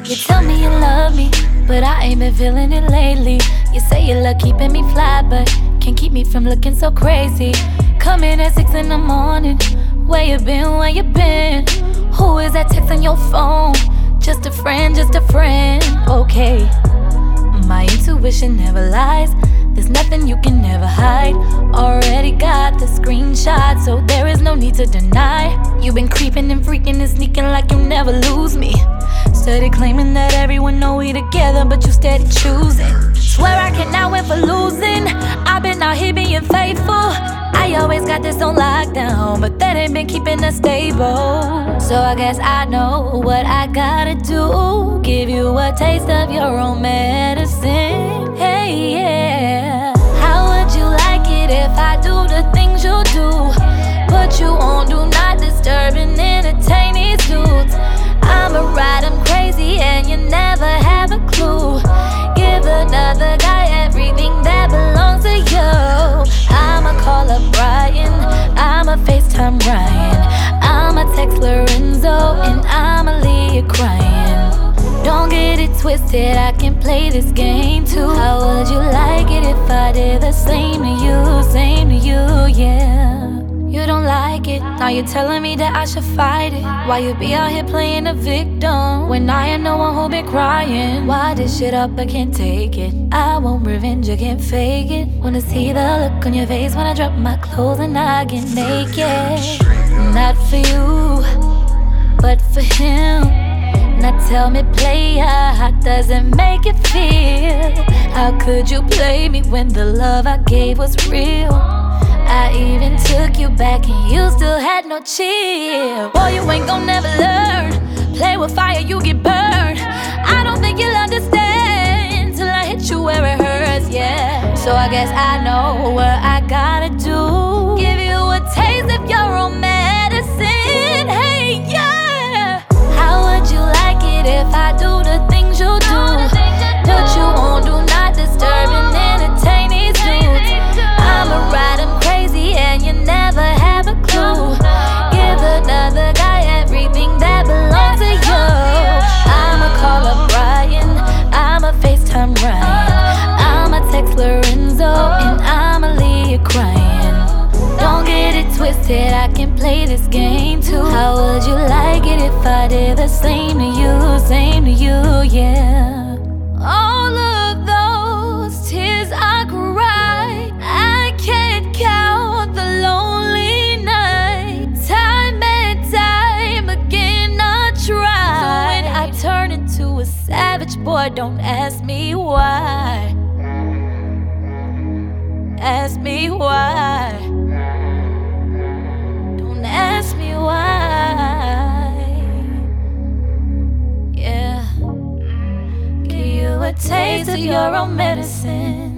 You tell me you love me, but I ain't been feeling it lately. You say you love keeping me fly, but can't keep me from looking so crazy. Coming at 6 in the morning. Where you been, where you been? Who is that texting your phone? Just a friend, just a friend. Okay, my intuition never lies. There's nothing you can never hide. Already got the screenshot, so there is no need to deny. You've been creeping and freaking and sneaking like you never lose me. Steady claiming that everyone know we together, but you steady choosing. Swear I cannot win for losing. I've been out here being faithful. I always got this on lockdown, but that ain't been keeping us stable. So I guess I know what I gotta do. Give you a taste of your own medicine. Hey, yeah. How would you like it if I do the things you do? Put you on do not disturb and entertain these dudes. I'ma ride them crazy and you never have a clue. Give another guy everything that belongs to you. I'ma call up Brian, I'ma FaceTime Ryan, I'ma text Lorenzo, and I'ma leave you crying. Don't get it twisted, I can play this game too. How would you like it if I did the same to you, yeah. You don't like it, now you're telling me that I should fight it. Why you be out here playing the victim when I am the one who been crying? Why this shit up, I can't take it. I want revenge, I can't fake it. Wanna see the look on your face when I drop my clothes and I get naked. Not for you, but for him. Now tell me, player, how does it make you feel? How could you play me when the love I gave was real? I even took you back and you still had no chill. Boy, you ain't gon' never learn. Play with fire, you get burned. I don't think you'll understand till I hit you where it hurts, yeah. So I guess I know what I gotta do. Give you a taste of your own medicine, hey, yeah. How would you like it if I do the things you do? Put you on do not disturb and entertain these dudes. I'ma ride them crazy and you never have a clue. Give another guy everything that belongs to you. I'ma call up Brian, I'ma FaceTime Ryan, I'ma text Lorenzo, and I'ma leave you crying. Don't get it twisted, I can play this game too. How would you like it if I did the same to you, yeah. All of those tears I cried, I can't count the lonely nights. Time and time again I try. So when I turn into a savage, boy, don't ask me why. Ask me why. Don't ask me why. Yeah. Give you a taste of your own medicine.